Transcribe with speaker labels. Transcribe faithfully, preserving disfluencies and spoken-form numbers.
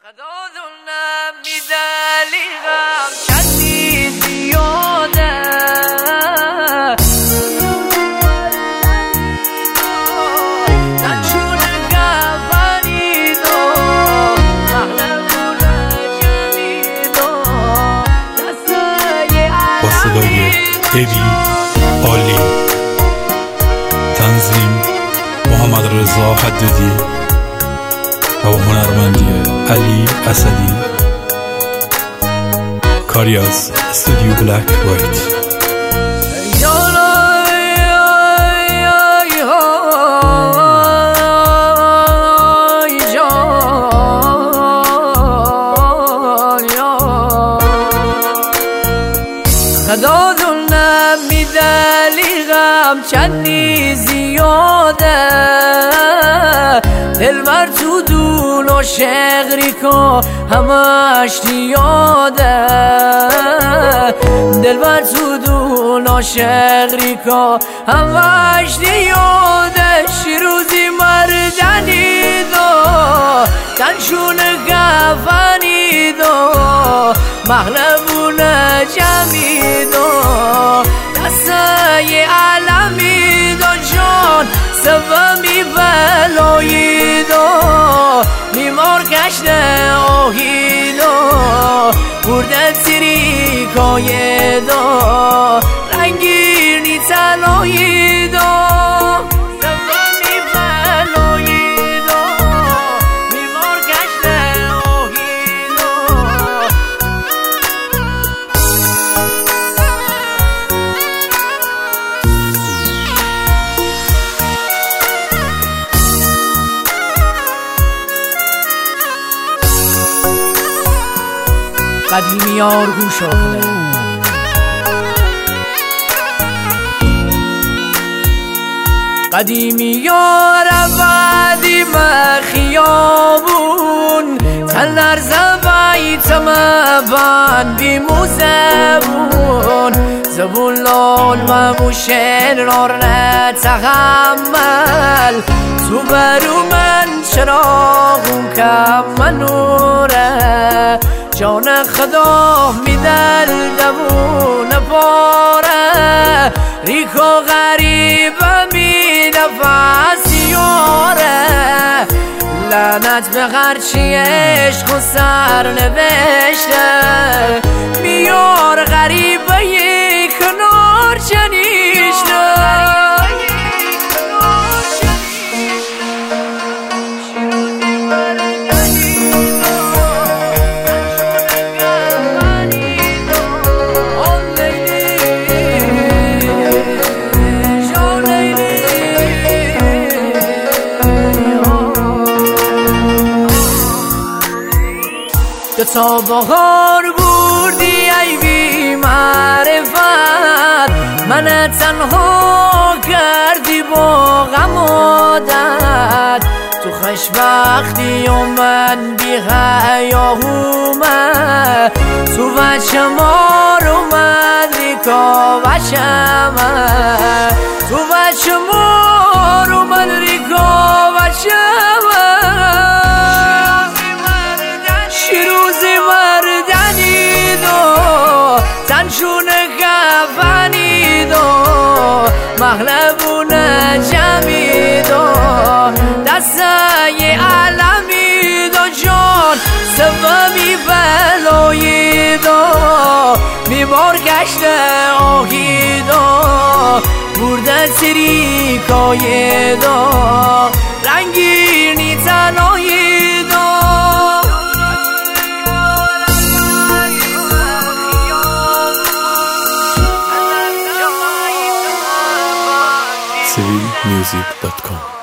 Speaker 1: خدادونم میدلیغم چندی زیاده نچونه گفنیدو مغلبونه جمیدو دستای
Speaker 2: با صدای ابی عالی، تنظیم محمد رضا حددی و هنرمندی علی اسدی، کاری از استودیو بلک وایت.
Speaker 1: خدادونم میدلیغم چندی زیاده دلبر تو دون و شغری که همش یاده دلبر تو دون و شغری که همش یاده شیروزی مردنی دو تنشون گفنی دو مغلبون جمعی دو دستای علمی دو جان سومی بلایی دو میمار کشته آهی دو برده سیری کای دو رنگیر نی تلایی دو سومی بلایی دو میمار کشته آهی دو قدیمی یار گوش آخره قدیمی یار بعدی خیابون تن لرزه بیتم بند بیمو زبون زبون لال مموشن رار نتحمل تو برو من چراغون کم منوره جان خدا میدل دوون پاره ریکو غریب می نفسیاره لعنت به هرچی عشق و سر نوشته میار غریبه یک کنار چنیشته تا بهار بردی ای بی معرفت من تنها کردی با غم و درد تو خوشبختی و من بی حیاهومه تو بچه ما رو من ریکا بچمه تو بچه ما رو من ریکا بچمه شیروزی مردنی دو تنشون گفنی دو مغلبون جمعی دو دستای علمی دو جان سومی بلایی دو میمار گشته آهی دو برده سری کای دو رنگیر نی تلایی دو
Speaker 2: سیویل میوزیک دات کام